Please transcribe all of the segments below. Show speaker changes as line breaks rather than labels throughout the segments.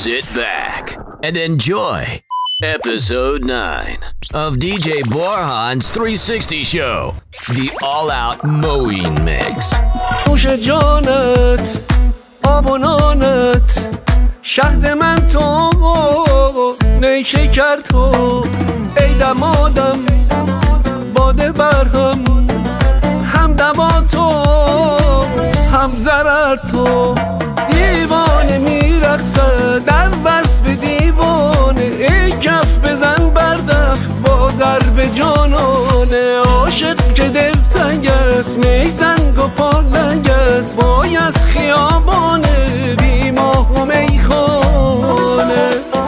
Sit back and enjoy episode 9 of DJ Borhan's 360 show, the all-out mowing mix.
نوش جانت آب و نانت شهد من تو نیشکر تو ای دمادم باده برهم هم دوا تو هم ضرر تو دیوانه میرقصه در وصف دیوانه ای کف بزن بردف با ضرب جانانه عاشق که دل تنگست می سنگ و پالنگست وای از خیابانه بی ماه و میخانه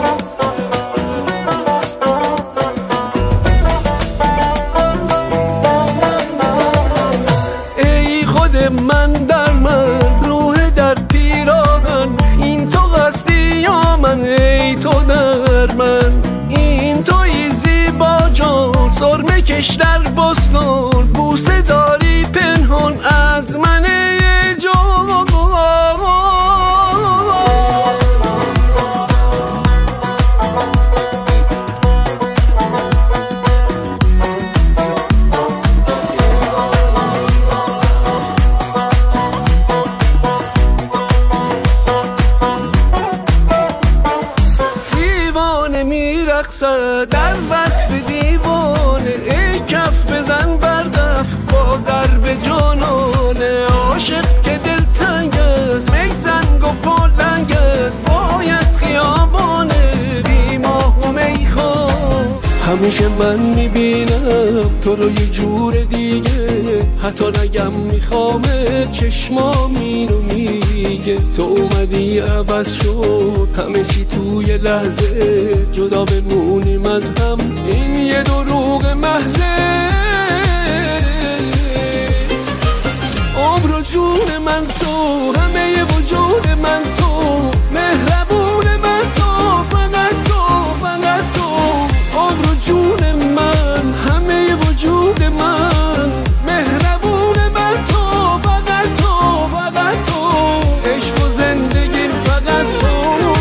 ای خود من در من روح در پیراهن این تو قصدی یا من ای تو در من این توی زیبا جان سرمه کش در بستان بوسه داری پنهان از من ای جان در وصف دیوانه ای کف بزن بردف با ضرب جانانه عاشق که دل تنگست می سنگ و پالنگست وای از خیابانه بی ماه و میخوان همیشه من میبینم تو رو یه جور دیگه حتی نگم میخوامت چشمام اینو میگه تو اومدی عوض شد همه چی توی لحظه جدا بمونیم از هم این یه دروغ محضه عمر و جون من تو همه وجود من تو مهربون من تو فقط تو فقط تو عمر و جون من همه وجود من مهربون من تو فقط تو فقط تو عشق و زندگی فقط تو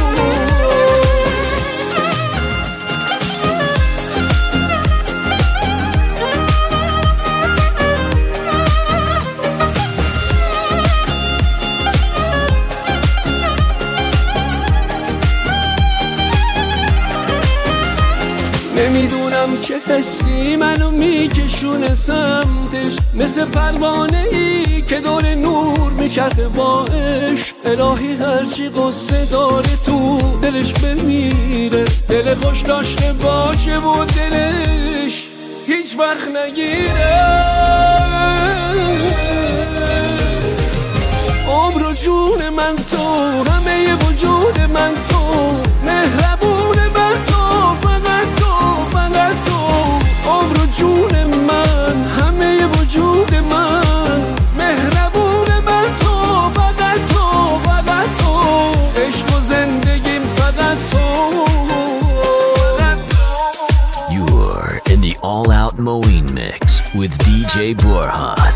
نمیدونم چه حسی منو میکشونه سمتش مثل پروانه ای که دور نور میچرخه با عشق الهی هرچی قصه داره تو دلش بمیره دل خوش داشته باشه و دلش هیچ وقت نگیره عمر و جون من تو همه وجود من تو مهربون من تو فقط تو فقط تو عمر و جون من همه وجود من مهربون من تو فقط تو فقط تو عشق و زندگی فقط تو
You're in the all-out mowing mix with DJ Borhan.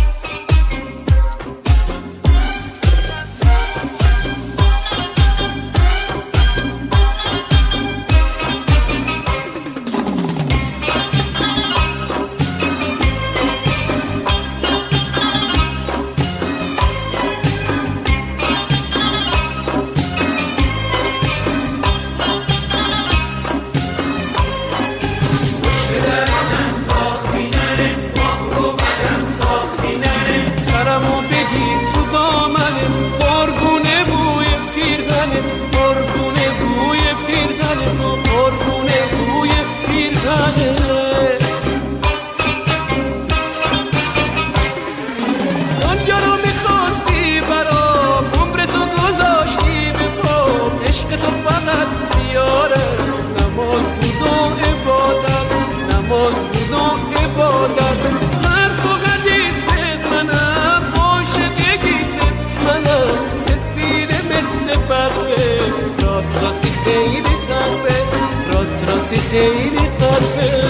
خیلی قلبه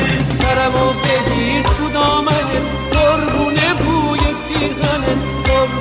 سرمو بگیر تو دامنت قربونه بوی پیرهنت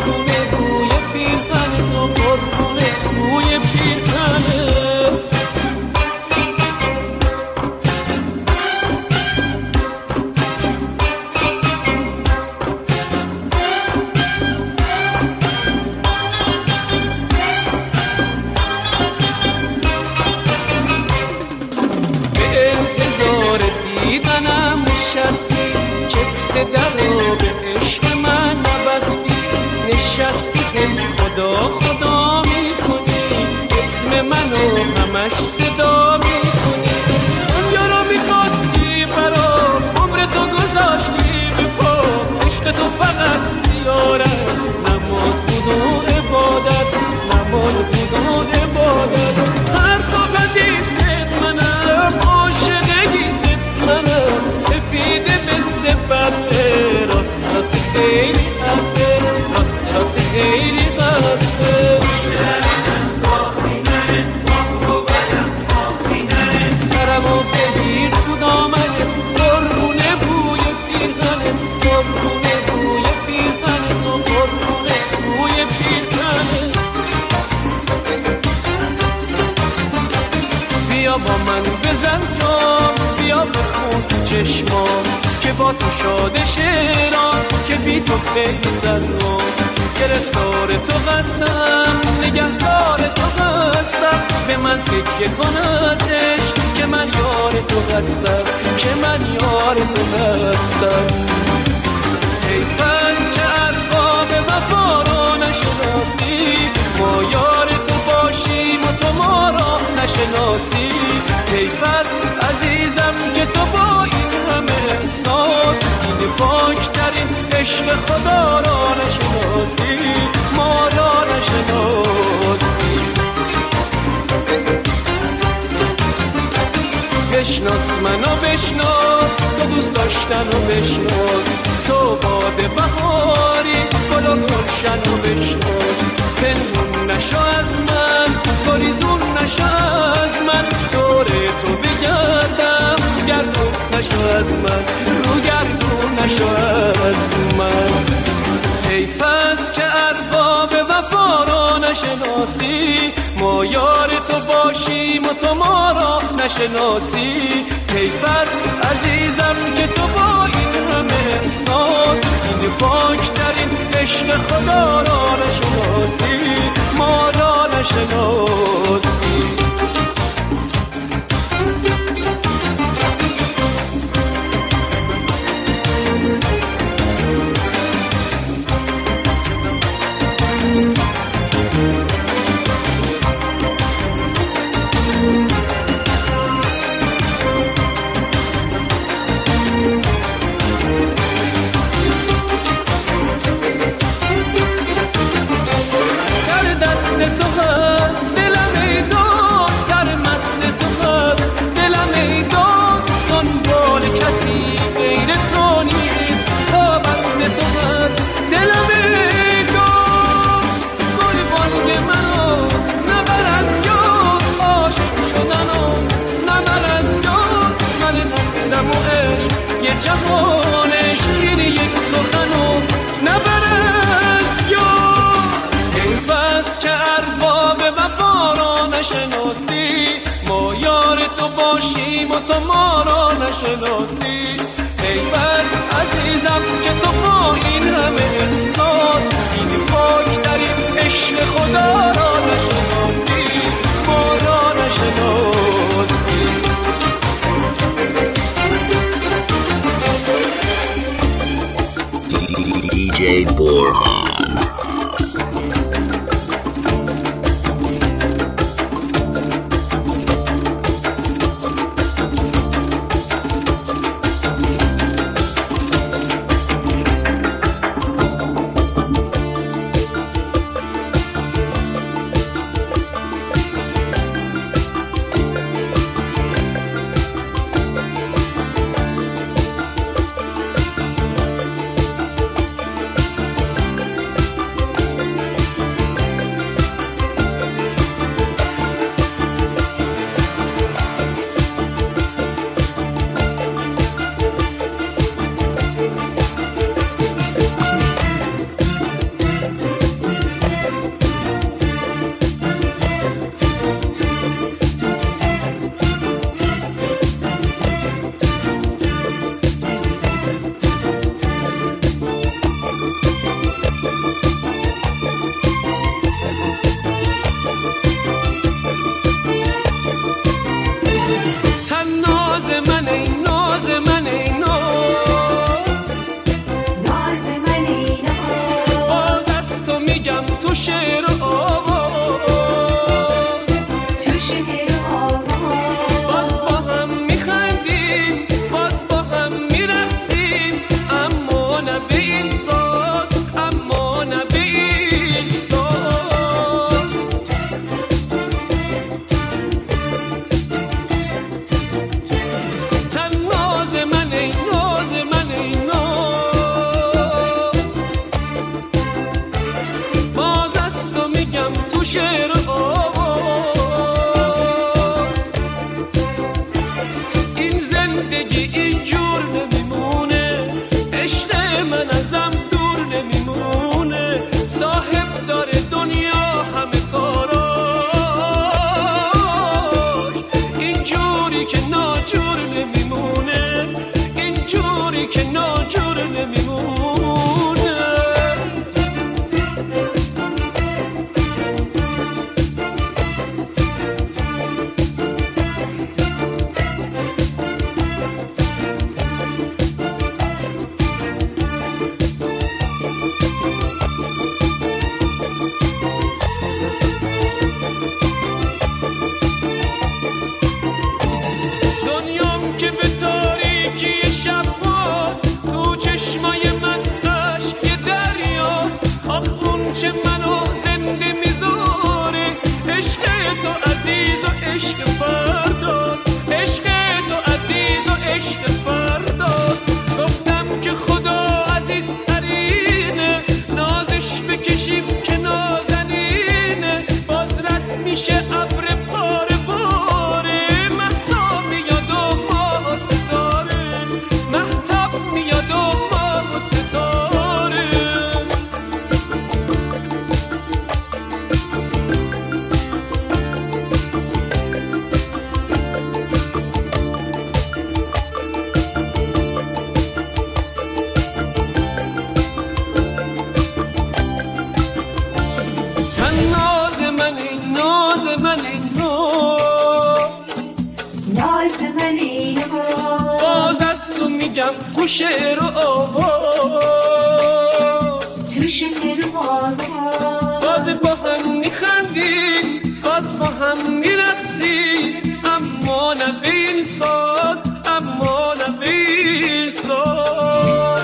نشستی هی خدا خدا میکنی، اسم منو همش صدا میکنی. دنیا رو میخواستی برام، عمر تو گذاشتی به پا، عشق تو فقط زیارت، نماز بود و عبادت، نماز بود و عبادت. هر تو بدیست منم، عاشقگیست منم، سفیده مثل ببه، راست راست خیلی حقه، راست راست خیلی حقه. سرمو بگیر تو دامنه، قربونه بوی پیرهنه، قربونه بوی پیرهنه، تو قربونه بوی پیرهنه. بیا با من بزن جام، بیا بخون تو چشمام، که با تو شاده شیران، که بی تو خیلی زنم. گرفتار تو هستم، نگهدار تو هستم، به من تکیه کن از عشق، که من یار تو هستم، که من یار تو هستم. حیف است که ارباب وفا را نشناسی، ما یار تو باشیم و تو ما را نشناسی. حیف است عزیزم که تو با این همه احساس، این پاکترین عشق خدا را نشناسی، ما را نشناسی. بشناس منو بشناس، تو دوست داشتن و بشناس، تو باد بهاری گل و گلشن و بشناس. پنهون نشو از من، گریزون نشو از من، دور تو بگردم، گردون نشو از من، رو گردون نشو از من. حیف است که ارباب وفا را نشناسی، ما یار تو باشیم و تو ما را نشناسی. حیف است عزیزم که تو با این همه احساس، این پاکترین عشق خدا را نشناسی، ما را نشناسی. جوانش این یک سخنو نبرد یا. حیف است که ارباب وفا را نشناسی، ما یار تو باشیم و تو ما را نشناسی. حیف است عزیزم که تو با این همه احساس، این پاکترین عشق خدا را نشناسی، ما را نشناسی.
DJ Borhan.
شعر و آواز. این زندگی اینجور نمیمونه، عشق من ازم دور نمیمونه، صاحب داره دنیا همه کاراش. اینجوری که ناجور نمیمونه، اینجوری که ناجور نمیمونه. شعر و آواز، تو شعر و آواز، باز با هم میخندیم، باز با هم میرقصیم، اما نه به این ساز، اما نه به این ساز.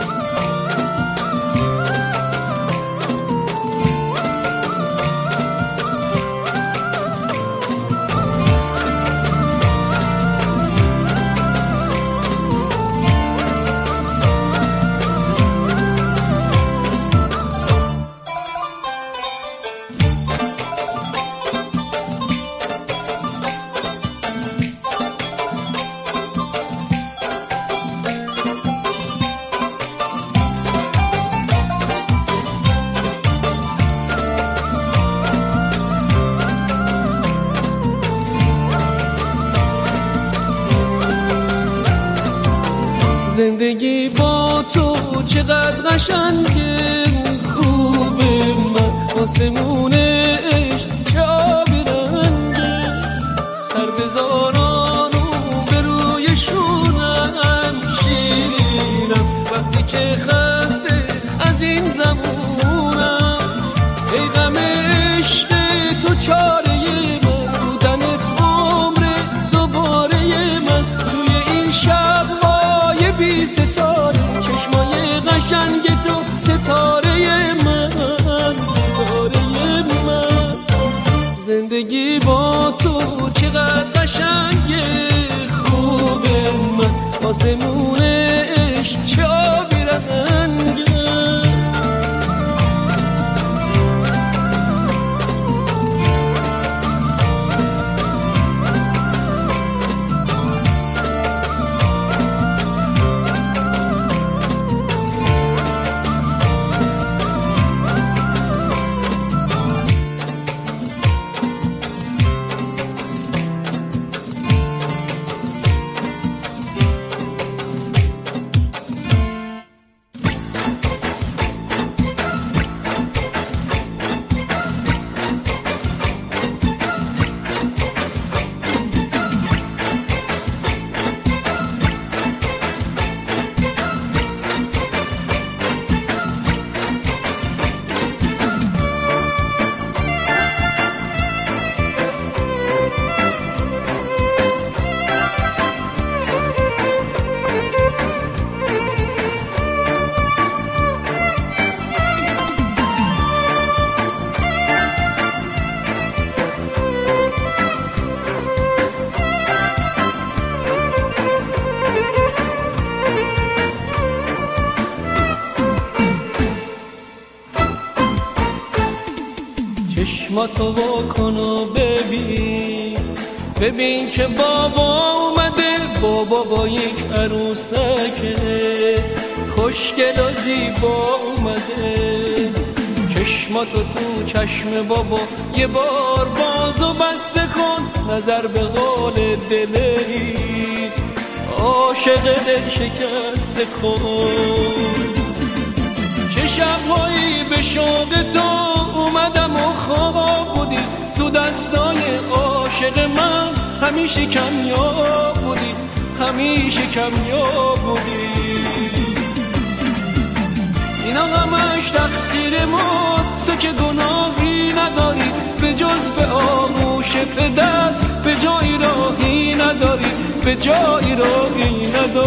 زندگی با تو چقدر قشنگه، خوبه من آسمونش چه آبی رنگه، سر بزارانو به روی شونم شیرینم، وقتی که خسته از این زمونم، ای غم عشق تو چاره من، بودنت عمر دوباره من، توی این شب بی ستاره، چشمای قشنگ تو ستاره من، ستاره من. زندگی با تو چقدر قشنگه، خوبه من آسمونش چه آبی رنگه. چشماتو واکن و ببین که بابا اومده، بابا با یک عروسکه خوشگل و زیبا اومده. چشماتو تو چشم بابا یه بار باز و بسته کن، نظر به حال دلری عاشق دل شکسته کن. چه شبهایی به شوق تو اومدم و خواب بودی، تو دستای عاشق من همیشه کمیاب بودی، همیشه کمیاب بودی. اینا همش تقصیر ماست، تو که گناهی نداری، به جز به آغوش پدر به جایی راهی نداری، به جایی راهی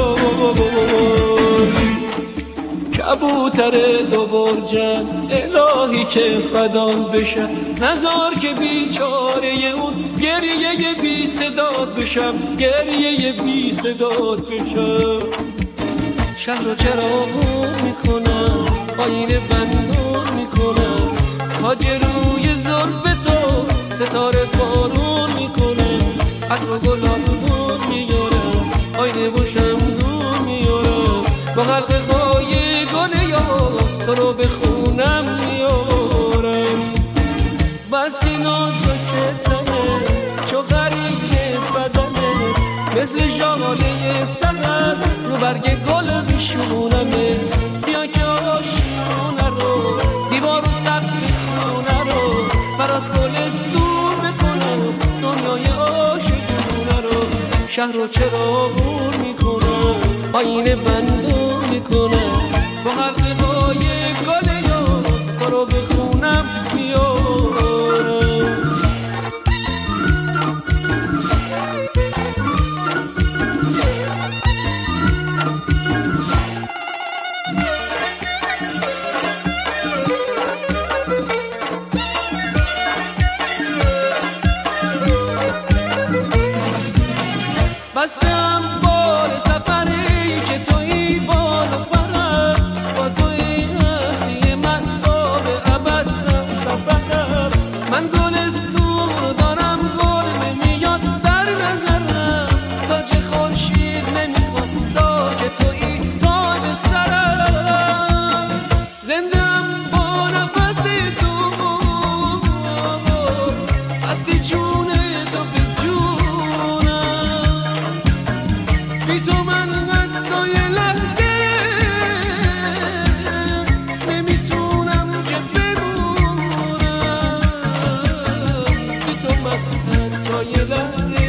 نداری. کبوتر دو برجن الهی که فدان بشم، نزار که بیچاره اون گریه بی صداد بشم، گریه بی صداد بشم. شهر رو چراغون میکنم، آینه بندون میکنم، تاج روی زلف تو ستاره بارون میکنم، عطر و گلابون میارم، آینه و شمدون میارم، با حلقه های گل یاس تو رو به خونم میارم. بس که نازکتنه چو غریب بدنه، مثل ژاله سحر رو برگ گل میشونمت. بیا که آشونه رو دیوار و سقف خونه رو برات گلستون بکنم، دنیای عاشقونه رو. شهر رو چراغون میکنم، آینه بندون میکنم، با حلقه های گل یاس تو رو به خونم میارم. بستم بار سفری که توی بال و پرم، با توی هستی من تا به ابد هم سفرم. من گلستون رو دارم، گل نمیاد در نظرم، تاج خورشید نمیخواد تا که توی تاج سرم. زندم با نفس تو، هستی جون تو به جونم، بی تو من حتی یه لحظه نمیتونم که بمونم، بی تو من حتی یه لحظه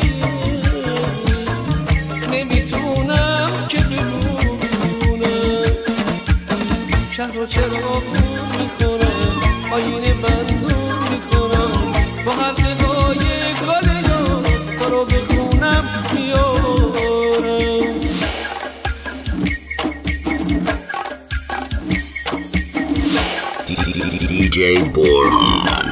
نمیتونم که بمونم. شهر رو چراغون میکنم، آینه بندون میکنم، با حلقه های گل یاس تو رو به خونم میارم.
DJ Borhan.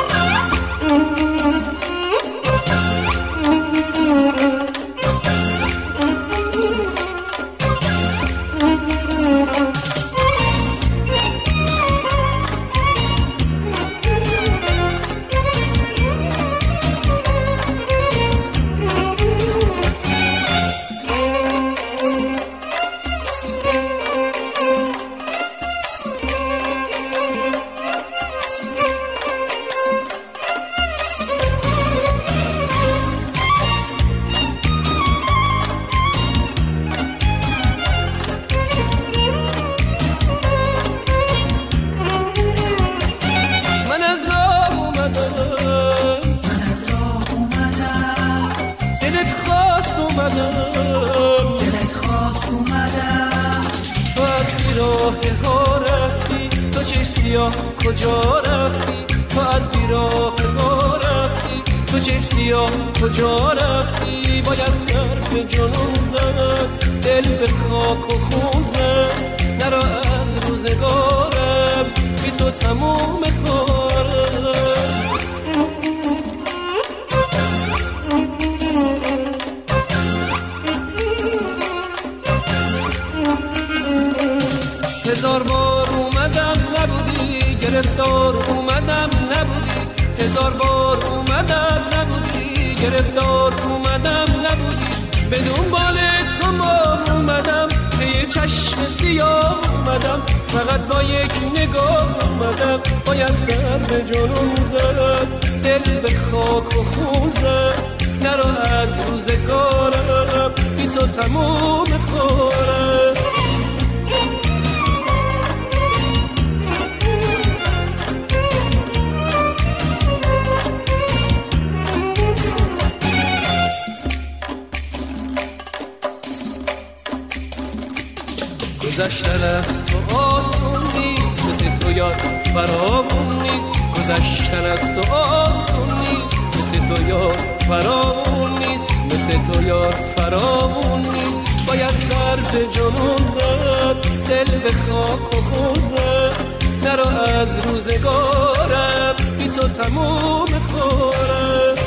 کجا رفتی تو از بیراه ما رفتی، تو چه سیاه کجا رفتی؟ باید سر به جنون زد، دل به خاک و خون زد، نرا از روزگارم بی تو تموم کارم. هزار بار اومدم نبودی، گرفتار اومدم نبودی، هزار بار اومدم نبودی، گرفتار اومدم نبودی، به دنبال تو ما اومدم، به یه چشم سیاه اومدم، فقط با یک نگاه اومدم، باید سر به جنون زد، دل به خاک و خون زد، نرو از روزگارم بی تو تموم خورم. گذشتن از تو آسون نیست، مثل تو یاد فراوون نیست، گذشتن از تو آسون نیست، مثل تو یاد فراوون نیست، مثل تو یاد فراوون نیست، باید سر به جنون زد، دل به خاک و خون زد، نرو از روزگارم بی تو تموم خورم.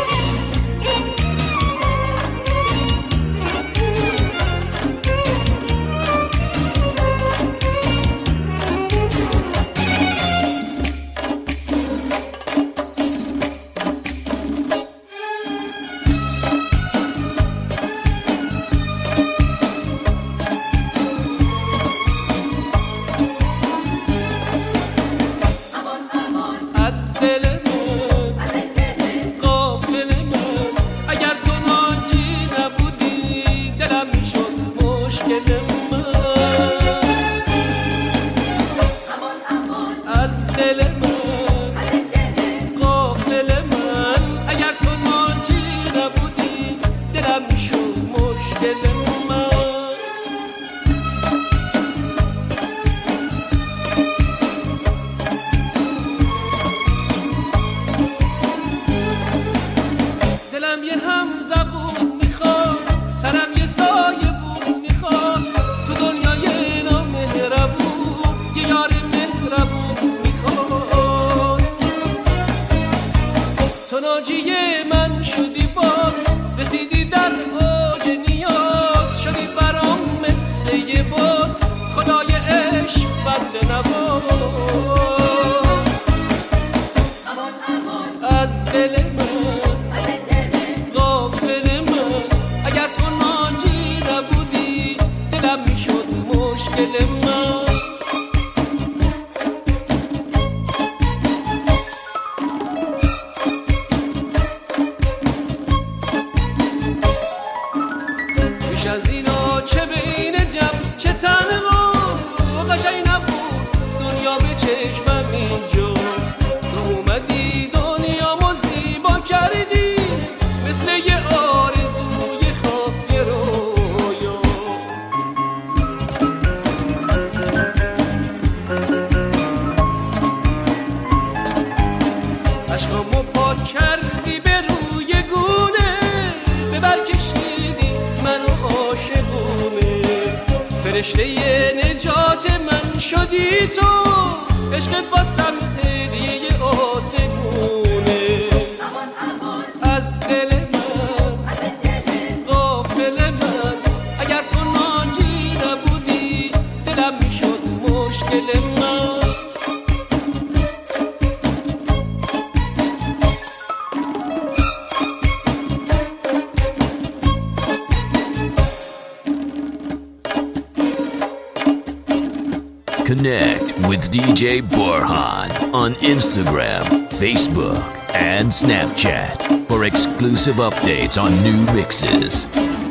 Connect with DJ Borhan on Instagram, Facebook, and Snapchat for exclusive updates on new mixes.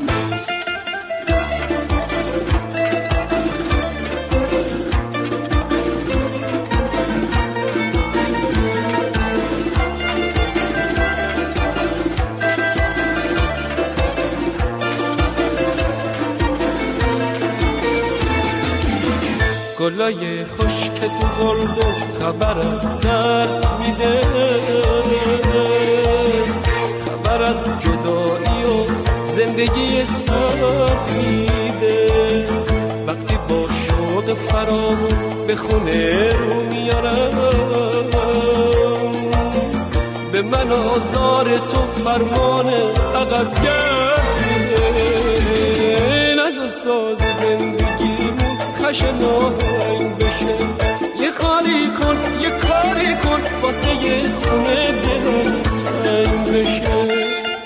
گلای خشک تو گلدون خبرم در میده، خبر از جدایی و زندگی سر میده، وقتی با شوق فراغون به خونه رو میارم، به من آزار تو فرمان عقب گرد میده، نزد ساز زندگیمون خشن آهنگ بشه، یه کاری کن یه کاری کن واسه یه خونه دلم تنگ بشه.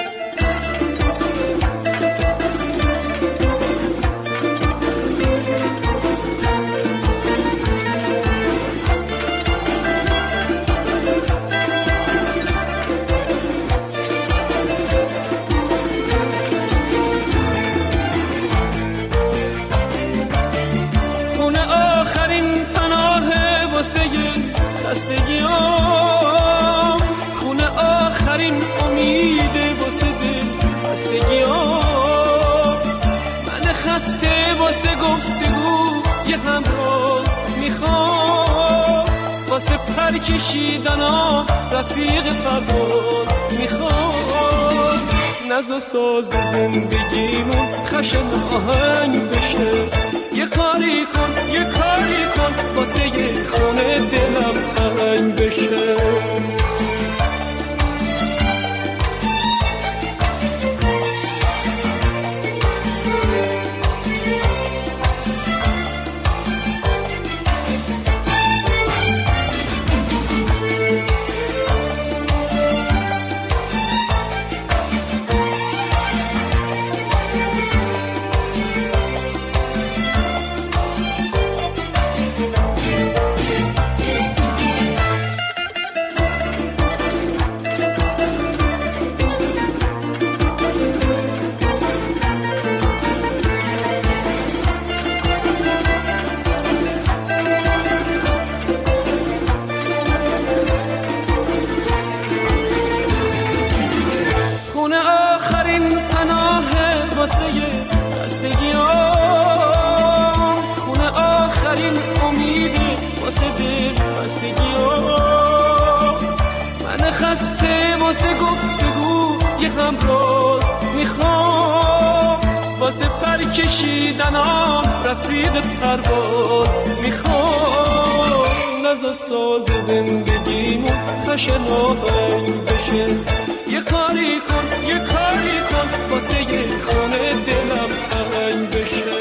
خستگیام خونه آخرین امیده واسه دل خستگیام. من خسته واسه گفتگو یه همراه میخوام، واسه پر کشیدنا رفیق پرواز میخوام. نز و ساز زندگیمون خشن آهنگ بشه. یه کاری کن یه کاری کن واسه یه خونه دلم تنگ بشه. خونه آخرین امیده واسه دل خستگیام. من خسته واسه گفتگو یه همراز میخوام، واسه پر کشیدنام رفیق پرواز میخوام. نزا ساز زندگیمون خشن آهنگ بشه. یه کاری کن یه کاری کن واسه یه خونه دلم تنگ بشه.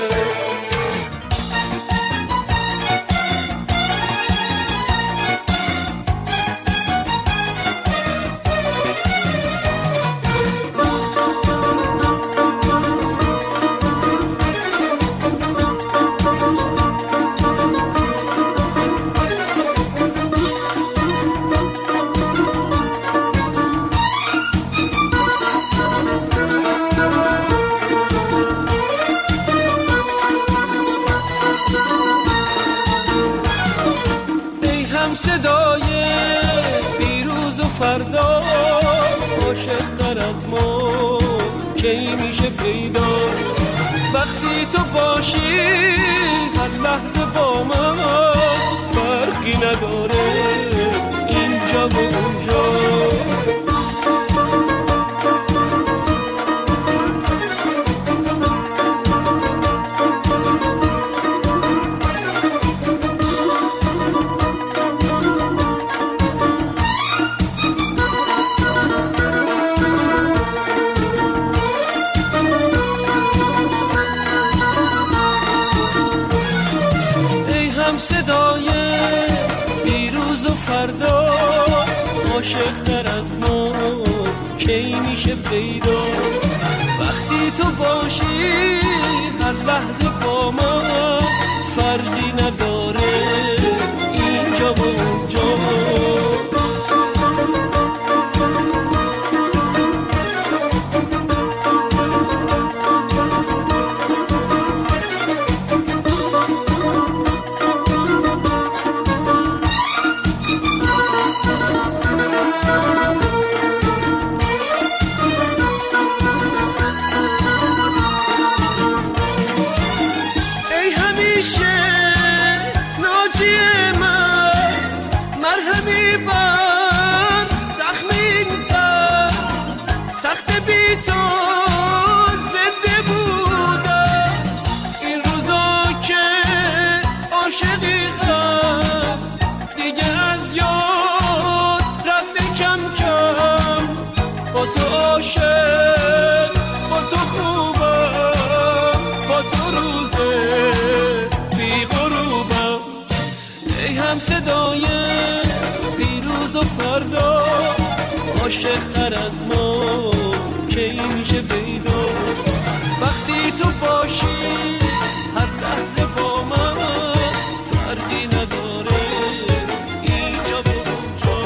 صدای پیروز و فردا عاشق تر از ما کی میشه پیدا. وقتی تو باشی هر لحظه با من فرقی نداره اینجا و اونجا. صدای پیروز و فردا عاشق تر از ما کی میشه پیدا. وقتی تو باشی هر لحظه با من فرقی نداره اینجا و اونجا. ناجی من مرهمی عاشق تر از ما کی میشه پیدا وقتی تو باشی هر لحظه با من فرقی نداره اینجا و اونجا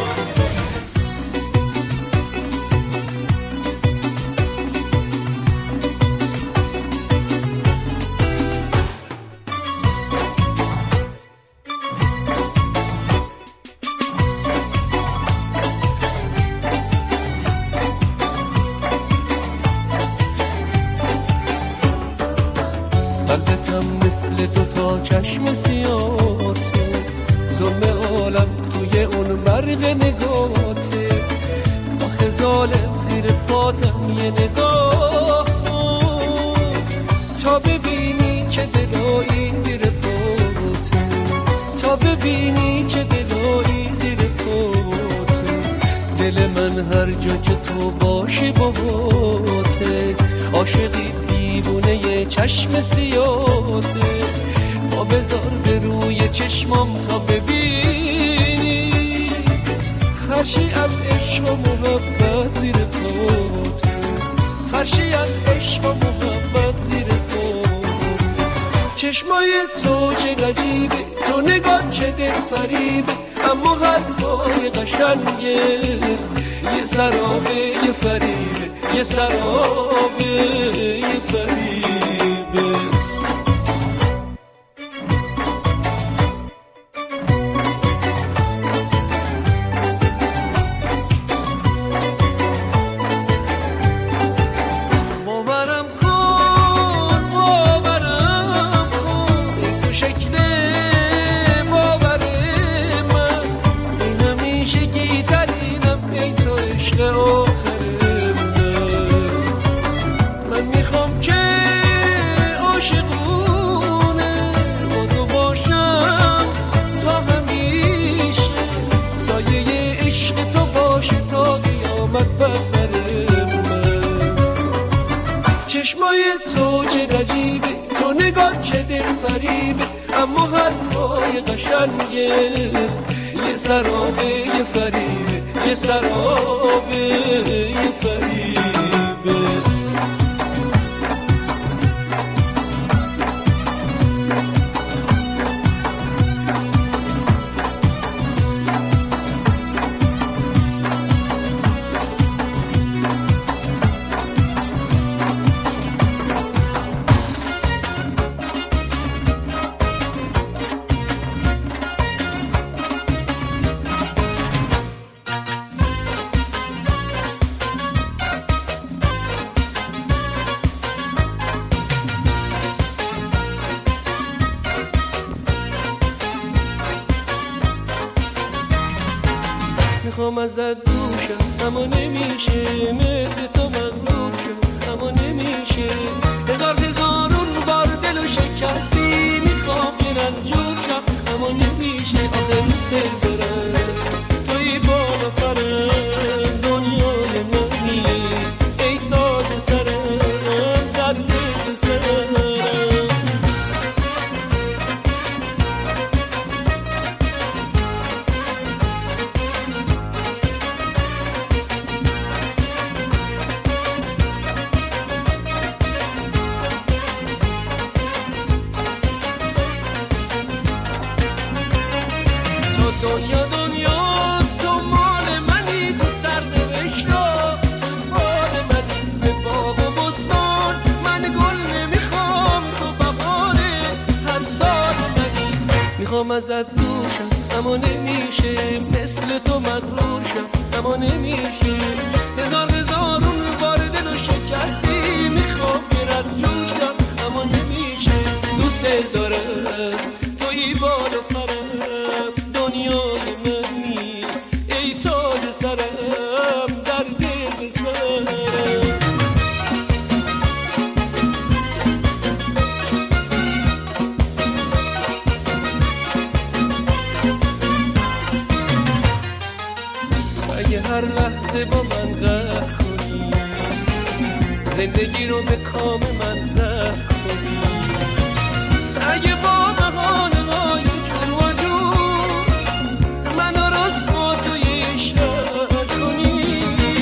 قلبتم مثل دوتا چشم سیاته ظلم عالم توی اون برق نگاته آخه ظالم زیر پاتم یه نگاه تا ببینی چه دلایی زیر پاته تا ببینی چه دلایی زیر پاته دل من هر جا که تو باشی باهاته عاشقی دیوونه یه چشم سیاته پا بذار به روی چشمام تا ببینی فرشی از عشق و محبت زیر پاته فرشی از عشق و محبت زیر پاته چشمای تو چه غریبه تو نگاه چه دل فریبه اما حرفای قشنگه یه سرابه یه فریبه یه سرابه یه فریبه باورم کن این تو شکل باور من این همیشه گیترینم ای تو عشق آخر من میخوام که عاشقونه با تو باشم تا همیشه سایه عشق تو باشه تا قیامت بر سر من چشمای تو چه غریبه تو نگاه چه دل فریبه اما حرفای قشنگه یه سرابه یه فریبه یه سرابه یه فریبه میخوام ازت دوشم اما نمیشه مثل تو مغرور شم اما نمیشه هزارون بار دلو شکستی میخوام یه رنجور شم اما نمیشه آخه دوست دارم توی بالا پرم دنیای منی ای تاج سرم در دل سرم دنیا تو مال منی تو سرنوشتا تو فال منی به باغ و بستان من گل نمیخوام تو بهاره هر سال منی میخوام ازت دوشم اما نمیشه مثل تو مغرور شم اما نمیشه هزارون بار دلو شکستی میخوام برد جوشم اما نمیشه دوست دارم توی بالا پرم دنیای منی ای تاج سرم در دل سرم اگه هر لحظه با من قهر کنی زندگی رو به کام من زهر کنی اگه با بهانه های جور و جور منو رسوا توی شهر کنی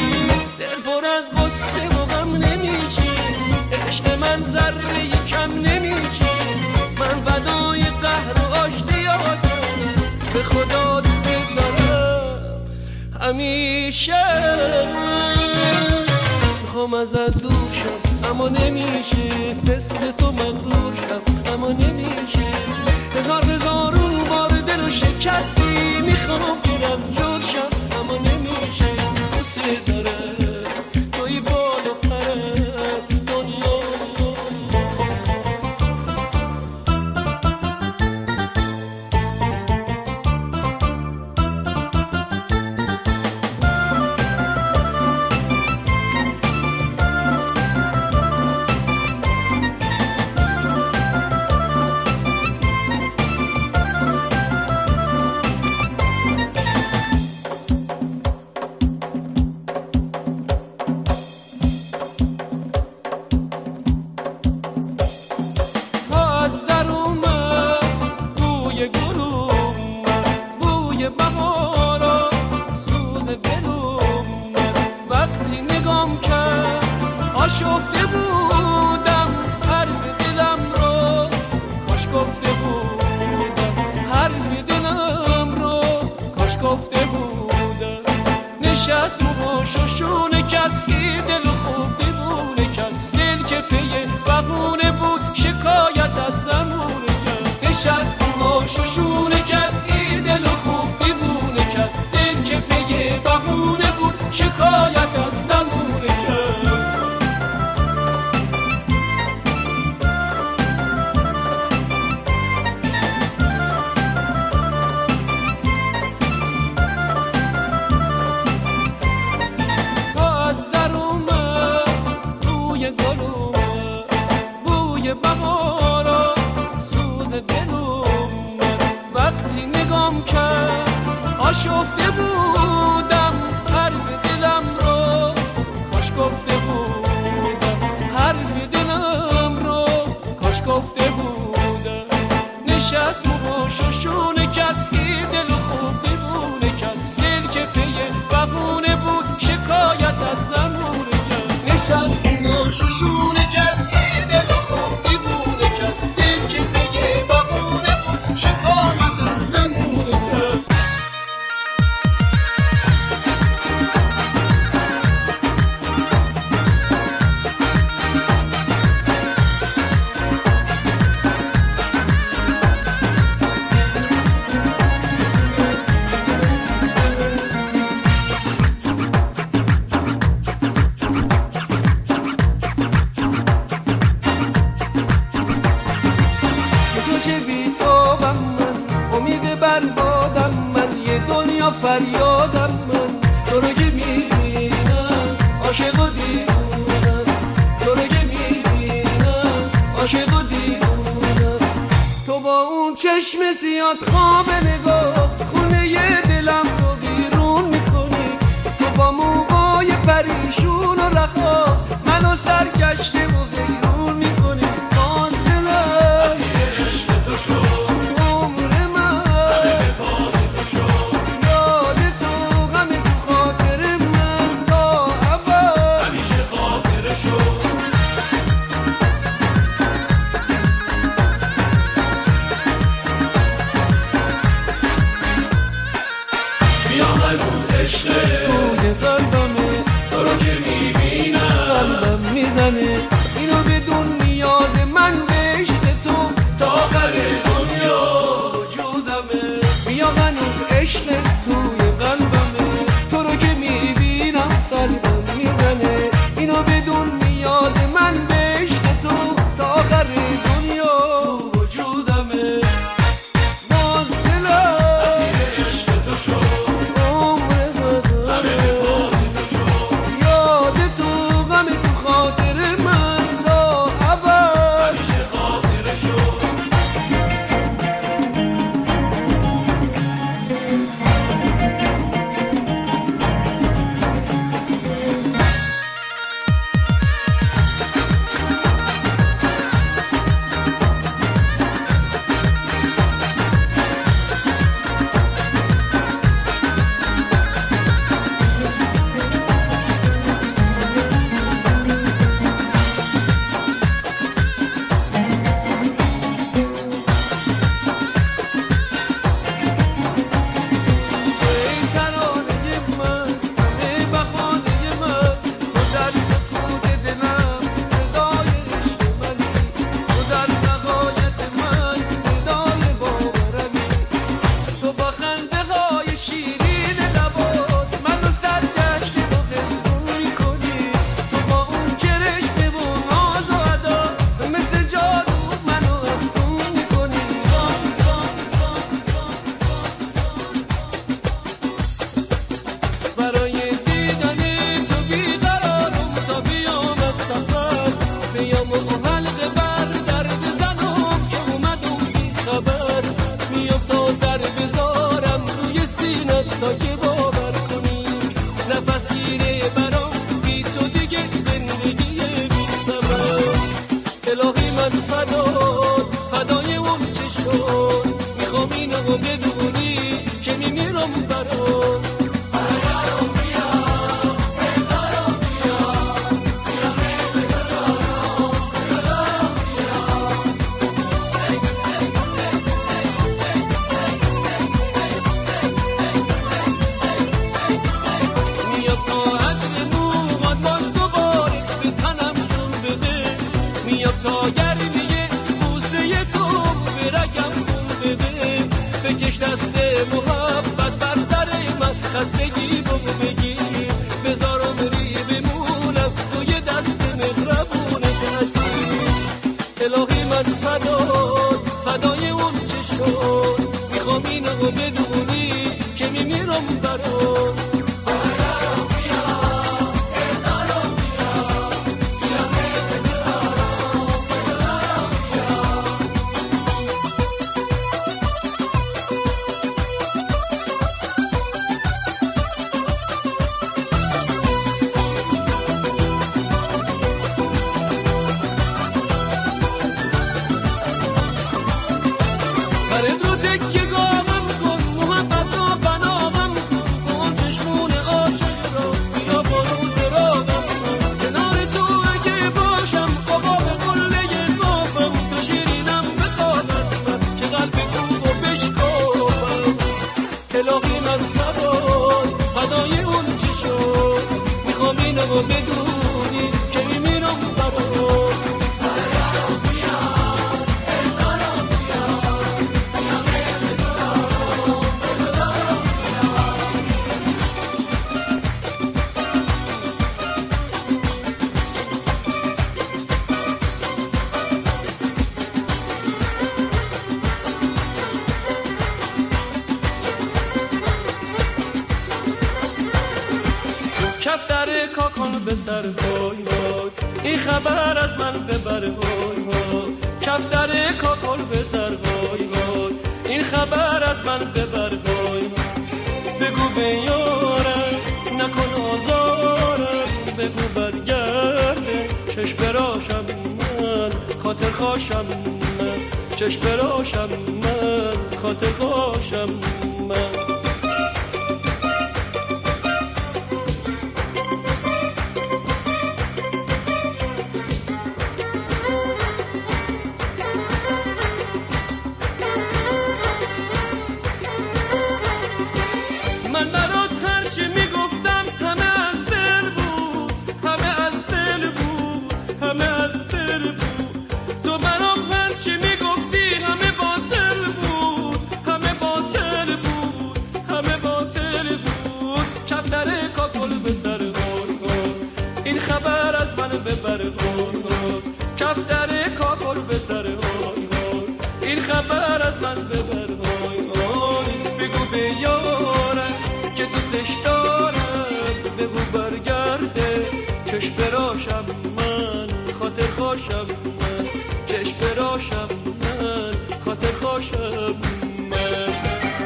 همیشه میخوام ازت دور شم اما نمیشه، مثل تو مغرور شم اما نمیشه. هزارون بار دل رو شکستی، میخوام برم جور شم اما نمیشه. دوست داره توی بال و پر دنیا. آشفته بودم حرف دلم رو، کاش گفته بودم حرف دلم رو، کاش گفته بودم. نشست رو شونه کرد، این دل خوب دیوونه کرد، دل که پی بهونه بود شکایت از زمونه کرد. نشست رو شونه کرد، این دل خوب دیوونه کرد، دل که پی بهونه بود شکایت از زمونه کرد. بوی بهارا سوز دلم وقتی نگام کرد، آشفته بودم حرف دلم رو، کاش گفته بودم حرف دلم رو، کاش گفته بودم. نشست شونه کرد، این دل خوب دیوونه کرد، دل که پی بهونه بود شکایت از زمونه کرد. نشست شونه کرد، این دل خوب دیوونه کرد، دل که پی بهونه بود شکایت از زمونه کرد. بربادم من، یه دنیا فریادم من، تو رو که میبینم عاشق و دیوونم، تو رو که میبینم عاشق و دیوونم. تو با اون چشم سیاد خواب نگاه خونه یه دلم رو بیرون میکنی، تو با موهای پریشون و رخا منو سرگشته و غیرون میکنی. آن دلم اسیر عشق تو شد، توی قلبمه تو رو که میبینم قلبم میزنه، اینو بدون نیاز من به عشق تو تا آخر دنیا وجودمه. بیا هنوز عشق توی قلبمه، تو رو که میبینم قلبم میزنه، اینو بدون نیاز من به عشق تو تا آخر دنیا وجودمه. باز دلم اسیر عشق تو شد، یاد تو غم تو خاطر من. نفس گیره برام بی تو دیگه زندگی بی سبب. الهی من فدای اون چه شد، میخوام اینو بدونی که میمیرم برات. تا گرمیه بوسه تو برگم خون بده، بکش دست محبت بر سر من، خستگی بگو بگیر بذار عمری بمونم توی دست مهربونت هستی. الهی من فدای اون چه شد، میخوام اینو بدونی که میمیرم برات. فدای اون چی شد، میخوام اینو بدونی که میمیرم برات. کفتر کاکان بستر وای وای، این خبر از من ببر وای وای. کفتر کاکان بستر وای وای، این خبر از من ببر وای. بگو به یارم نکن آزارم، بگو برگرده چشم براشم من، خاطر خواشم من، چشم براشم من، خاطر خواشم من. من برات هرچی میگفتم همه از دل بود، همه از دل بود، همه از دل بود. تو برام هرچی میگفتی همه باطل بود، همه باطل بود، همه باطل بود. کفتر کاکل به سر غار، این خبر از من ببر غار. کفتر کاکل به سر غار، این خبر از من ببر غار. بگو به یارم که دوستش دارم، بگو برگرده چشم براشم من، خاطر خواشم من، چشم براشم من، خاطر خواشم من.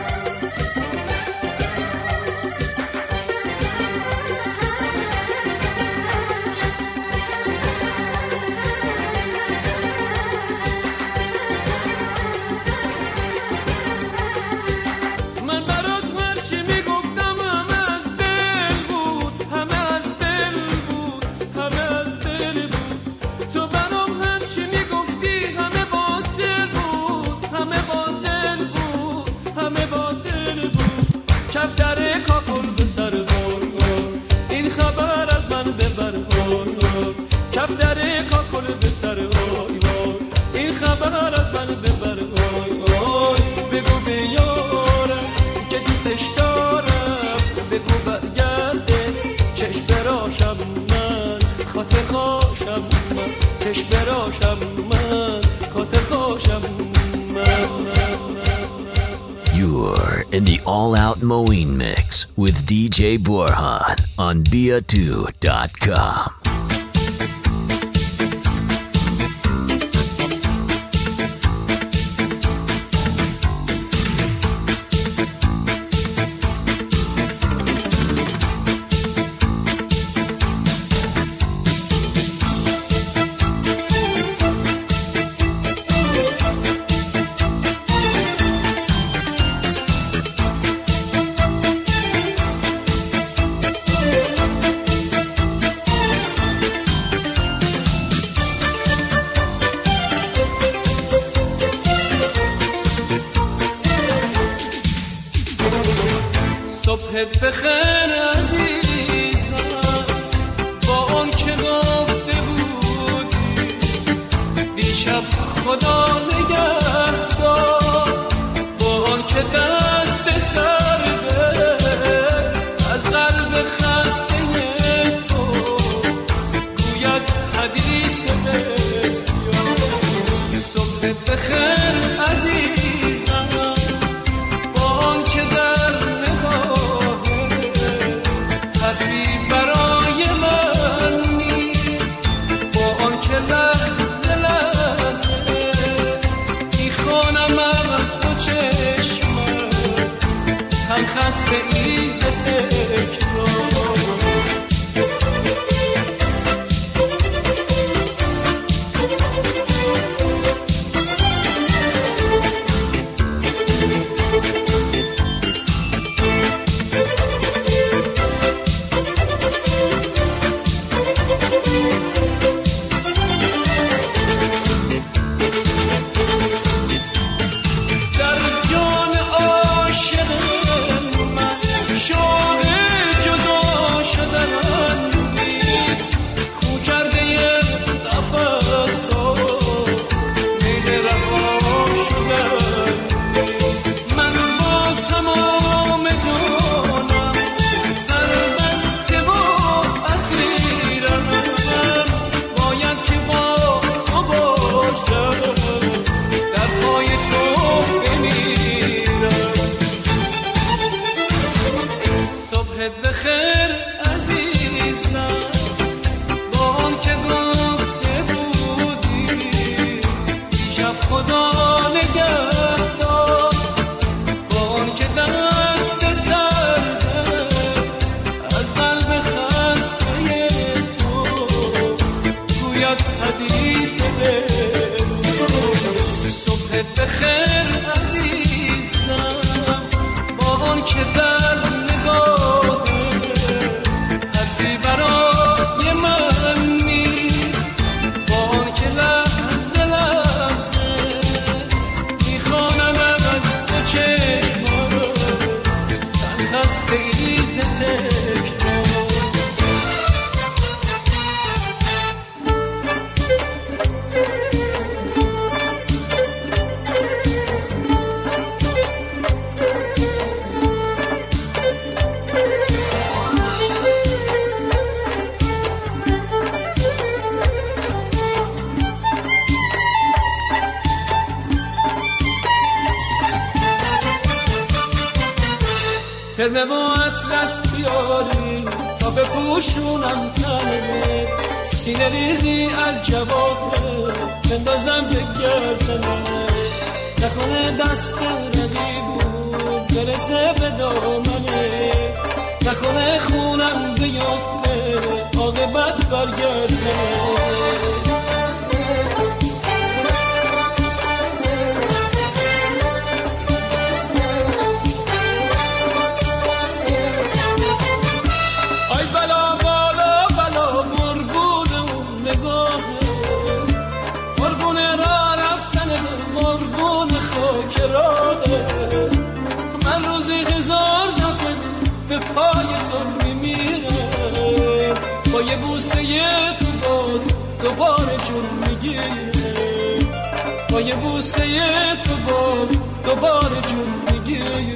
من برات هرچی میگفتم همه از دل بود، همه از دل بود، همه از دل بود. تو برام هرچی میگفتی همه باطل بود، همه باطل بود، همه باطل بود. کفتر کاکل به سر غار، این خبر از من ببر غار. کفتر کاکل به سر غار، این خبر از من ببر غار. بگو به یارم که دوستش دارم، بگو برگرده چشم براشم من، خاطر خواشم من، چشم براشم من، خاطر خواشم من.
You're in the all-out mowing mix with DJ Borhan on Bia2.com.
صبحت بخیر عزیزم با اون که گفته بودی دیشب خدا نگهدار با اون که دست سرده از قلب خسته تو گوید حدیث بسیار صبحت بخیر عزیزم با اون که در نگاهه حرفی برای من نیست با اون که لحظه لحظه میخوانم از دو چشمم هم خسته ایز تکرار کرمه و اطلس بیاری تا بپوشونم تنه سینه ریزی از جوابه بندازم به گردنه نکنه دست ردی بود برسه به دامنه نکنه خونم بیفته عاقبت برگرده من روزی هزار دفعه به پای تو میمیرم با یه بوسه تو باز دوباره جون میگیرم با یه بوسه تو باز دوباره جون میگیرم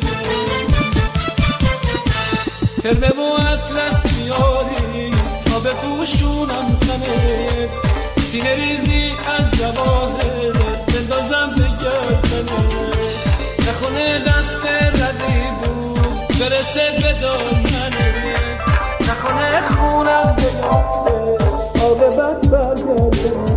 کرمه و اطلس میاری تا بپوشونم تنه سینه ریزی از جواهر بندازم به گردنه نکنه دست ردی بود برسه به دامنه نکنه خونم بیفته عاقبت برگرده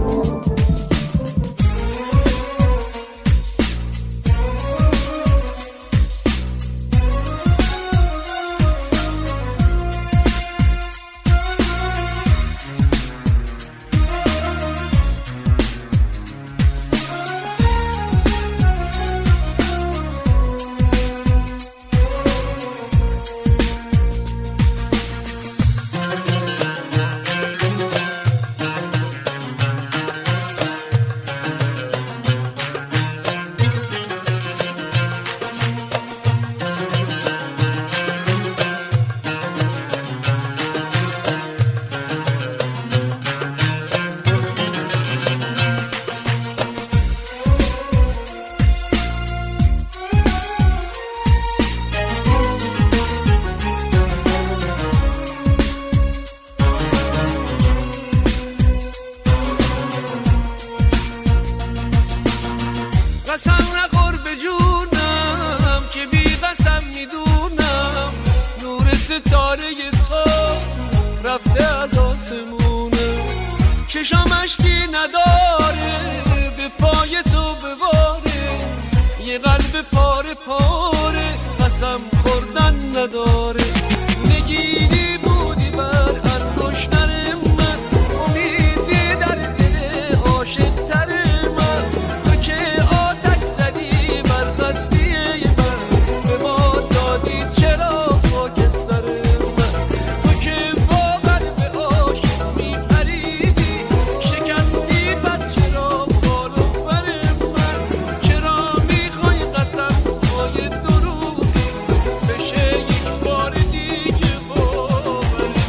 ستاره تو رفته از آسمونه، چشم اشکی نداره به پای تو بواره، یه قلب پاره پاره قسم خوردن نداره. نگیری بودی بر انگشتر من، امیدی در دل عاشق تر من، تو که آتش زدی بر هستی من، به ما دادی چرا خاکستر من، تو که با قلب عاشق میپریدی شکستی پس چرا بالو بر من، چرا میخوای قسم های دروغی بشه یک بار دیگه باور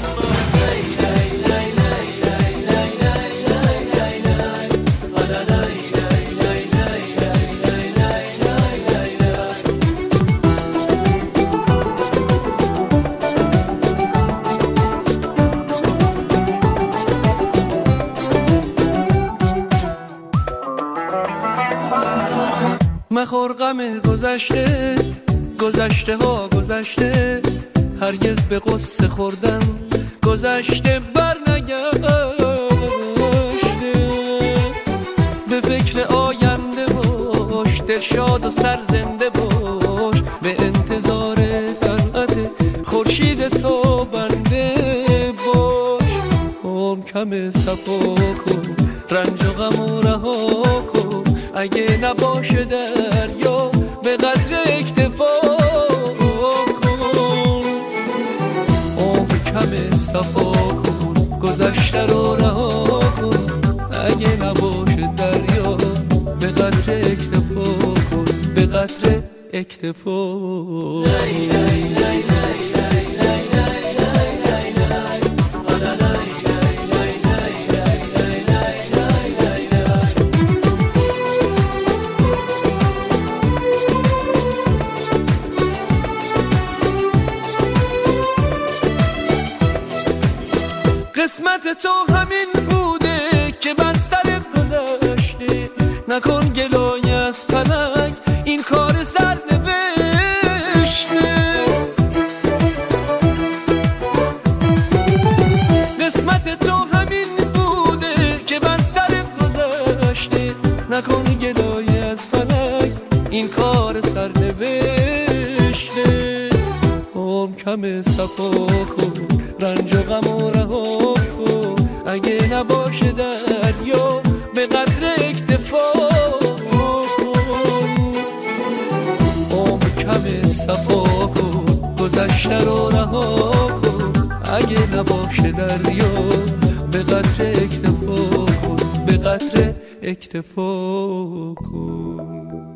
مخور غم گذشته، گذشته ها گذشته، هرگز به قصه خوردن گذشته بر نگشته، به فکر آینده باش، دلشاد و سرزنده باش، به انتظار طلعت خورشید تو بنده باش. عمر کم صفا کن، رنج و غم و رها کن، اگه نباشه دریا به قدر اکتفا کن. عمر کم صفا کن، گذشته رو رها کن، اگه نباشه دریا به قدر اکتفا کن، به قدر اکتفا. قسمت تو همین بوده که بر سرت گذشته، نکن گلای از فلک این کار سر نوشته. قسمت تو همین بوده که بر سرت گذشته، نکن گلای از فلک این کار سر نوشته. عمر کم صفا کن، رنج و غم و رها کن، اگه نباشه دریا به قدر اکتفا کن. عمر کم صفا کن، گذشته رو رها کن، اگه نباشه دریا به قدر اکتفا کن، به قدر اکتفا کن.